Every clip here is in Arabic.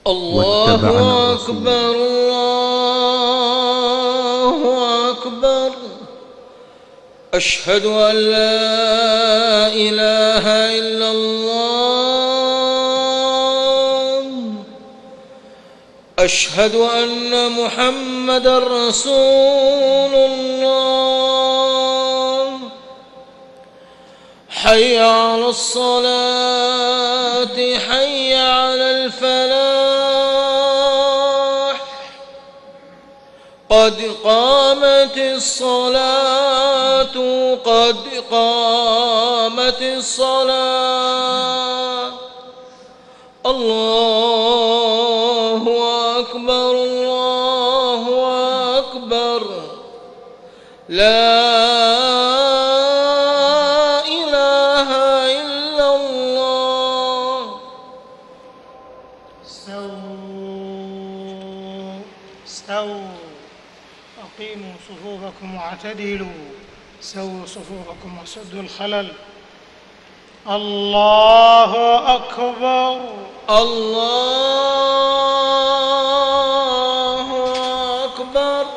الله أكبر الله أكبر. أشهد أن لا إله إلا الله. أشهد أن محمدًا رسول الله. حي على الصلاة حي على الفلاح. قد قامت الصلاة قد قامت الصلاة. الله أكبر الله أكبر. لا إله إلا الله. استووا أقيموا صفوفكم واعتدلوا. سووا صفوفكم وسدوا الخلل. الله أكبر الله أكبر.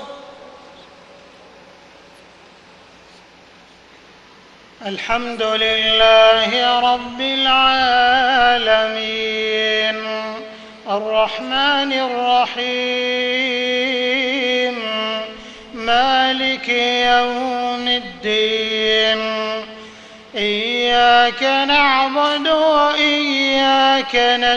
الحمد لله رب العالمين الرحمن الرحيم مالك يوم الدين. إياك نعبد وإياك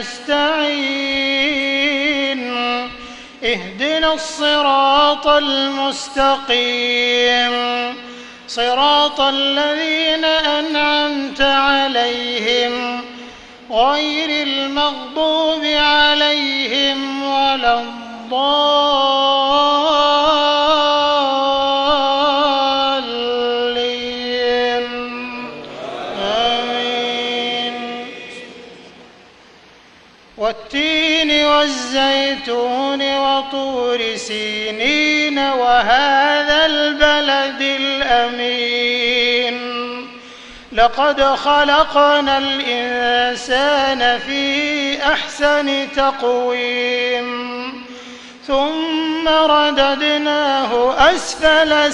نستعين. اهدنا الصراط المستقيم صراط الذين أنعمت عليهم غير المغضوب عليهم ولا الضالين. آمين. والتين والزيتون وطور سينين وهذا البلد الأمين. لقد خلقنا الإنسان في أحسن تقويم ثم رددناه أسفل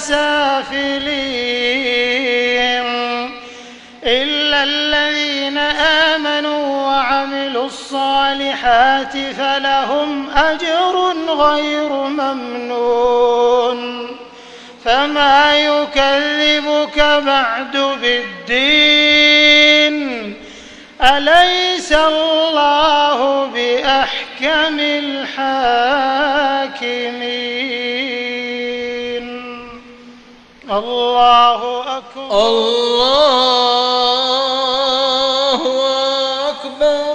سافلين إلا الذين آمنوا وعملوا الصالحات فلهم أجر غير ممنون. فما يكذبك بعد بالدين. أليس الله بأحكم الحاكمين. الله أكبر الله أكبر.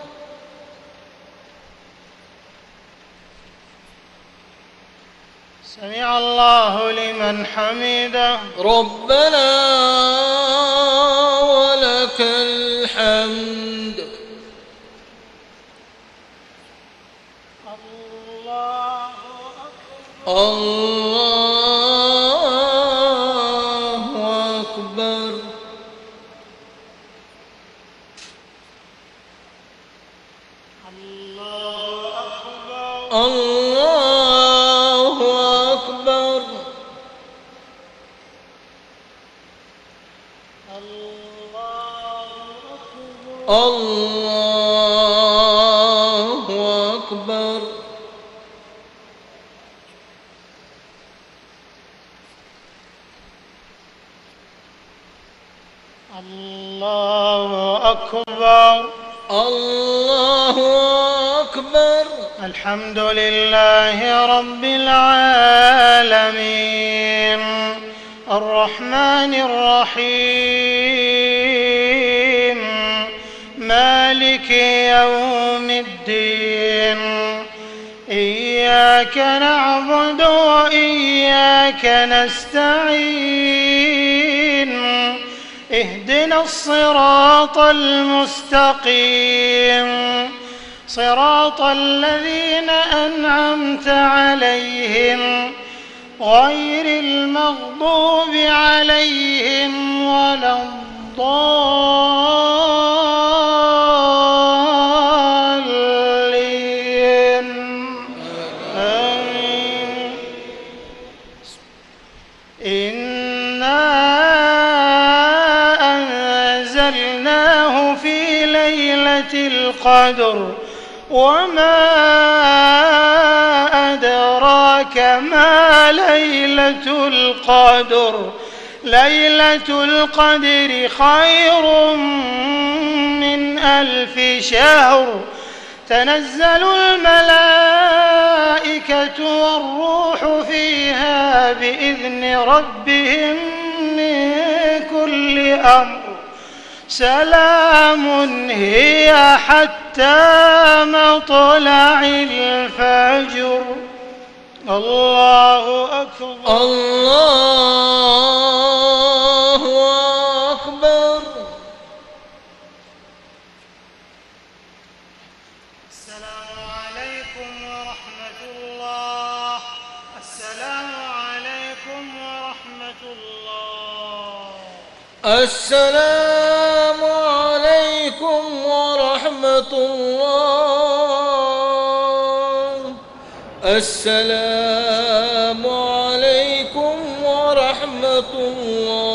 سمع الله لمن حمده. ربنا ولك الحمد. الله أكبر الله أكبر. الله أكبر الله أكبر. الله أكبر. الله أكبر الله أكبر. الحمد لله رب العالمين الرحمن الرحيم مالك يوم الدين. إياك نعبد وإياك نستعين. اهدنا الصراط المستقيم صراط الذين أنعمت عليهم غير المغضوب عليهم ولا الضالين. القدر وما أدراك ما ليلة القدر ليلة القدر خير من 1000 شهر تنزل الملائكة والروح فيها بإذن ربهم من كل أمر سلام هي حتى مطلع الفجر. الله أكبر. الله أكبر. السلام عليكم ورحمة الله. السلام عليكم ورحمة الله. السلام عليكم ورحمة الله. السلام عليكم ورحمة الله.